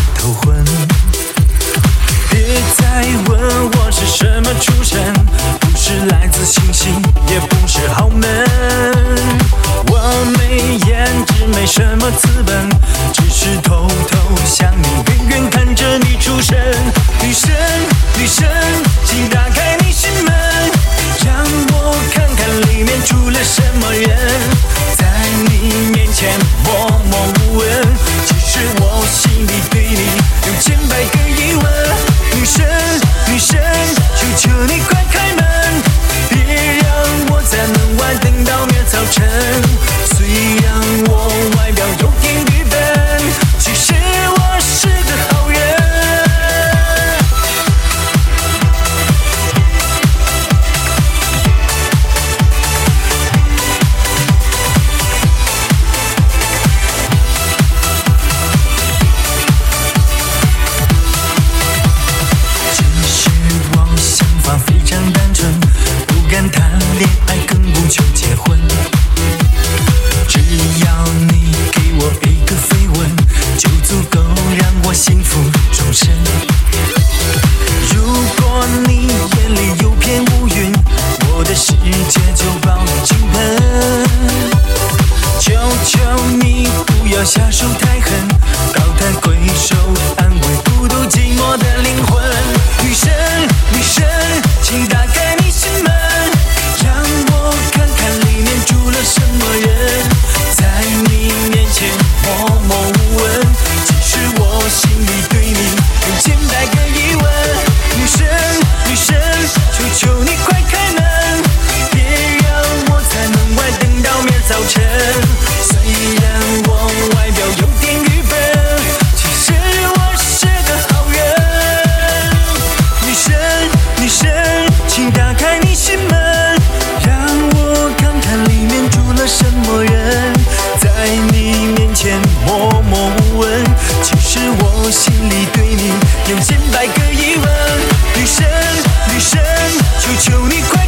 头昏。别再问我是什么出身，不是来自星星，也不是豪门。我没颜值，没什么资本，只是偷偷向你远远看着你出生。女神，女神，请打开你心门，让我看看里面住了什么人。在你面前默默无闻，其实我心里对你有千百个疑问。女神，女神，求求你快开门，别让我在门外等到明儿早晨。虽然我外表有点愚笨，其实我是个好人。只是我想法非常单纯，不敢谈恋爱，更不求结婚。只要你给我一个飞吻，就足够让我幸福终身。如果你眼里有片乌云，我的世界就抱你倾盆。求求你不要下手太狠，高抬贵手安慰孤独寂寞的灵魂。女神，女神，请打开你心门，让我看看里面住了什么人。在你面前默默无闻，其实我心里对你有千百个疑问。女神，女神，求求你快开门，别让我在门外等到明儿早晨。虽然我外表有点愚笨，其实我是个好人。女神，女神，请打开你心门，让我看看里面住了什么人。在你面前默默无闻，其实我心里对你有千百个疑问。女神，女神，求求你快